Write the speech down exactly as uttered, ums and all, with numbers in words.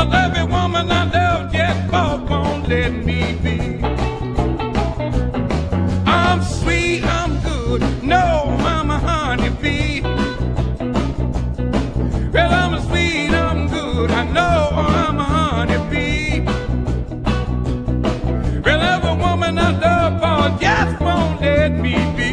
every woman I love just won't let me be. I'm sweet, I'm good, no, I'm a honeybee. Well, I'm sweet, I'm good, I know I'm a honeybee. Well, every woman I love just won't let me be.